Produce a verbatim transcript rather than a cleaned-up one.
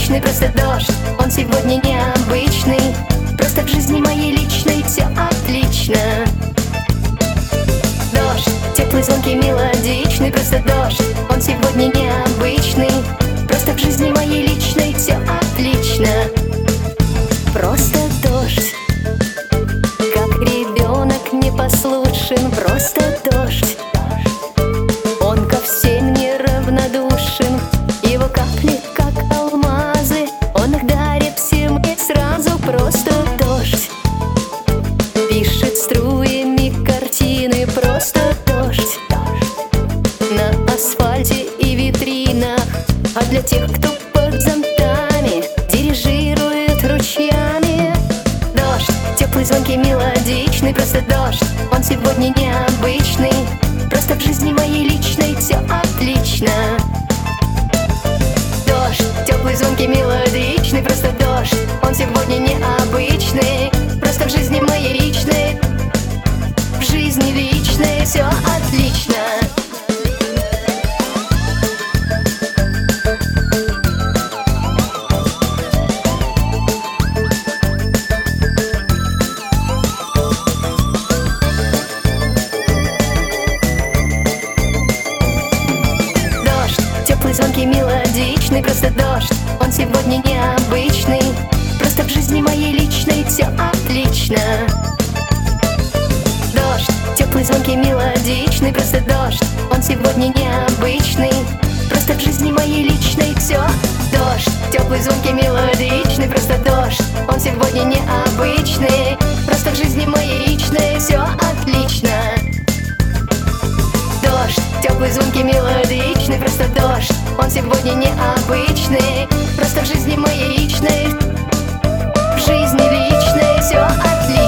мелодичный, просто дождь. Он сегодня необычный, просто в жизни моей личной все отлично. Дождь, теплый, звонкий, мелодичный, просто дождь. Он сегодня необычный, просто в жизни моей личной все отлично. Просто дождь, как ребенок непослушен, просто дождь. Он ко всем неравнодушен, его капли как алмазы, он их дарит всем и сразу. Просто дождь пишет струями картины, просто дождь на асфальте и витринах. А для тех, кто под зонтами дирижирует ручьями, дождь, теплый, звонкий, мелодичный, просто дождь. Он сегодня необычный, просто в жизни моей личной все отлично. Дождь, теплый, звонкий, мелодичный, просто дождь. Он сегодня необычный, просто в жизни моей личной, в жизни личной все отлично. Теплый, звонкий, мелодичный, просто дождь. Он сегодня необычный, просто в жизни моей личной все отлично. Дождь, теплый, звонкий, мелодичный, просто дождь. Он сегодня необычный, просто в жизни моей личной все. Дождь, теплый, звонкий, мелодичный, просто дождь. Он сегодня необычный, просто в жизни моей личной все отлично. Дождь, теплый, звонкий, мелодичный, просто дождь. Он сегодня необычный, просто в жизни моей личной, в жизни личной все отлично.